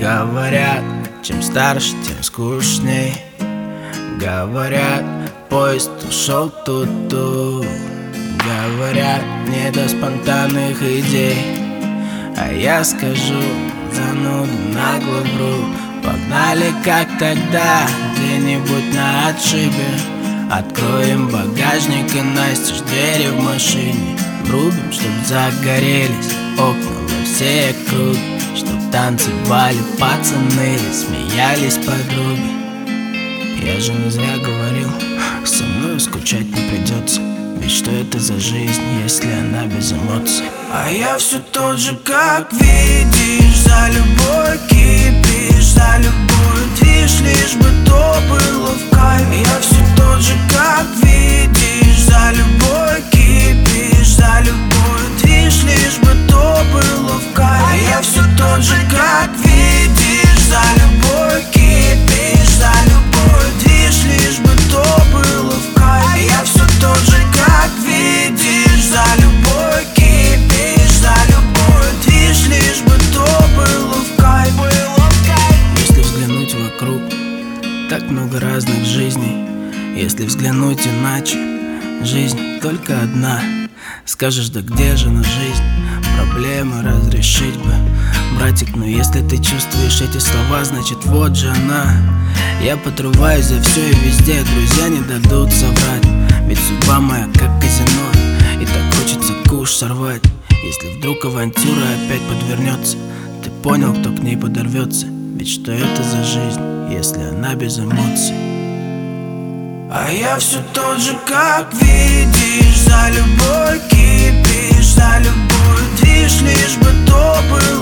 Говорят, чем старше, тем скучней. Говорят, поезд ушел ту-ту. Говорят, не до спонтанных идей. А я скажу, зануду нагло вру. Погнали, как тогда, где-нибудь на отшибе. Откроем багажник и настежь двери в машине. Врубим, чтоб загорелись окна во все округи, чтоб танцевали пацаны и смеялись подруги. Я же не зря говорил, со мной скучать не придется. Ведь что это за жизнь, если она без эмоций? А я все тот же, как видишь. За любой кипиш, за любой движ, лишь бы то было в кайф. Я все тот же, как видишь. За любой кипиш, за любой движ, лишь бы то было в кайф. А я все тот же, как видишь. За любой кипиш, за любой движ, лишь бы то было в кайф. А я все тот же, как видишь. За любой кипиш, за любой движ, лишь бы то было в кайф. Если взглянуть вокруг, так много разных жизней. Если взглянуть иначе, жизнь только одна. Скажешь, да где же на жизнь? Проблемы разрешить бы, братик, но если ты чувствуешь эти слова, значит вот же она. Я подрываюсь за все и везде, друзья не дадут соврать. Ведь судьба моя как казино, и так хочется куш сорвать. Если вдруг авантюра опять подвернется, ты понял, кто к ней подорвется. Ведь что это за жизнь, если она без эмоций? А я все тот же, как видишь. За любой кипиш, за любой движ, лишь бы то было